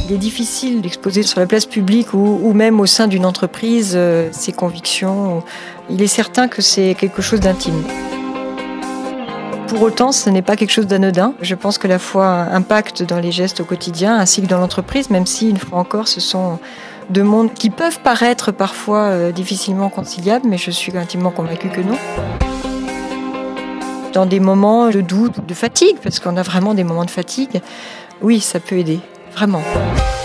Il est difficile d'exposer sur la place publique ou même au sein d'une entreprise ses convictions. Il est certain que c'est quelque chose d'intime. Pour autant, ce n'est pas quelque chose d'anodin. Je pense que la foi impacte dans les gestes au quotidien ainsi que dans l'entreprise, même si, une fois encore, ce sont deux mondes qui peuvent paraître parfois difficilement conciliables, mais je suis intimement convaincue que non. Dans des moments de doute, de fatigue, parce qu'on a vraiment des moments de fatigue, oui, ça peut aider, vraiment.